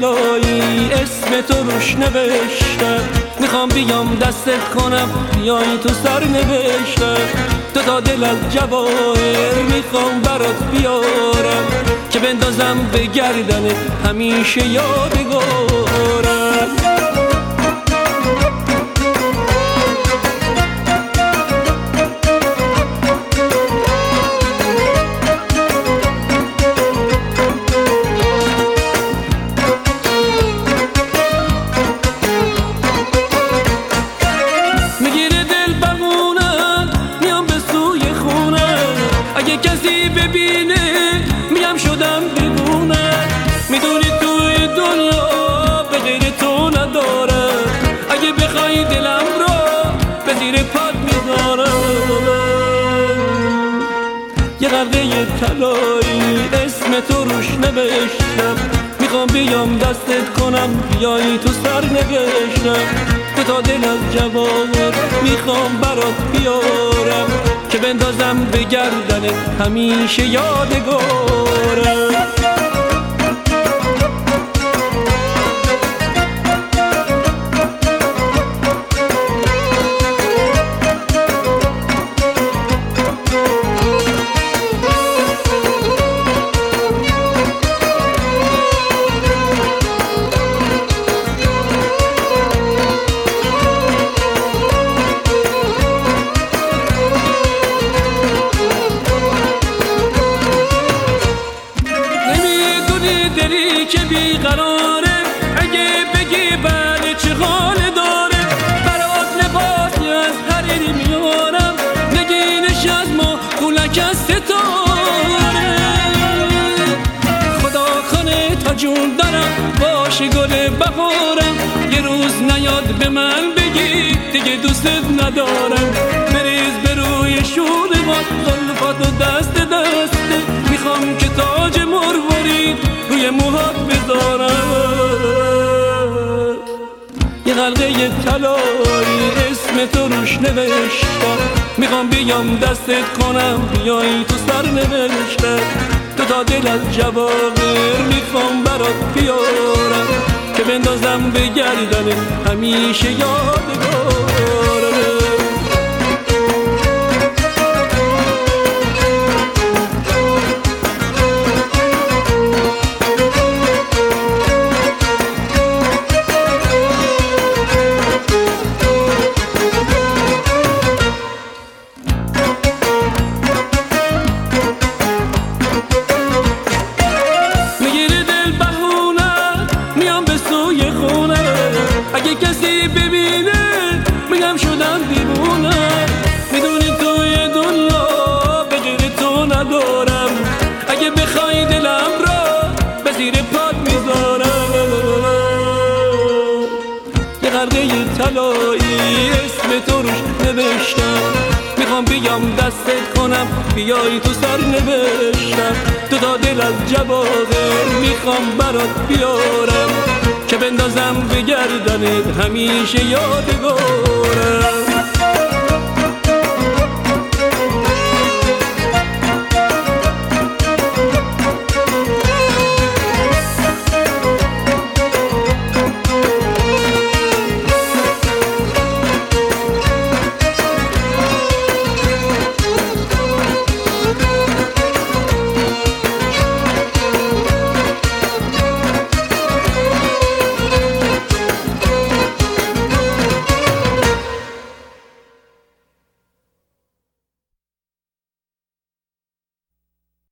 طلایی اسم تو روش نوشتم، میخوام بیام دستت کنم بیای تو سر نوشتم. دو تا دل از جواهر میخوام برات بیارم که بندازم به گردنت همیشه یادگارم. اگه کسی ببینه میگم شدم دیوونه، میدونی توی دنیا به غیر تو ندارم. اگه بخوای دلم رو به زیر پات میذارم. یه قلقه طلایی اسم تو روش نوشتم، میخوام بیام دستت کنم بیای تو سر نوشتم. دو تا دل از جواهر میخوام برات بیارم که بندازم به گردنت همیشه یادگارم. دلی که بیقراره اگه بگی بله چه حال داره، برات لباسی از حریری میارم، نگینش از ما گولک از ستاره. خدا کنه تا جون دارم باشه گل بهارم، یه روز نیاد به من بگی دیگه دوستت ندارم. بریز به روی شوره با زلفات و دست دسته، میخوام که تاج مروارید روی موهات بذارم. یه قلقه طلایی اسم تو روش نوشتم، میخوام بیام دستت کنم بیای تو سر نوشتم. دو تا دل از جواهر میخوام برات بیارم که بندازم به گردنت همیشه یادگارم. اگه کسی ببینه میگم شدم دیوونه، میدونی توی دنیا به غیر تو ندارم. اگه بخوای دلم را به زیر پات میذارم. یه قلقه طلایی اسم تو روش نوشتم، میخوام بیام دستت کنم بیای تو سر نوشتم. دو تا دل از جواهر میخوام برات بیارم که بندازم به گردنت همیشه یادگارم.